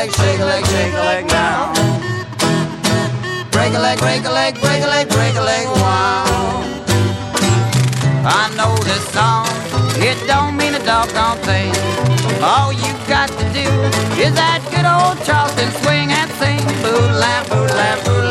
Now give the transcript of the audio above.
shake a leg, shake a leg now. Break a leg, break a leg, break a leg, break a leg, wow. I know this song, it don't mean a doggone thing. All you got to do is that good old Charleston swing and sing. Boodle-lam, boodle-lam, boodle-lam.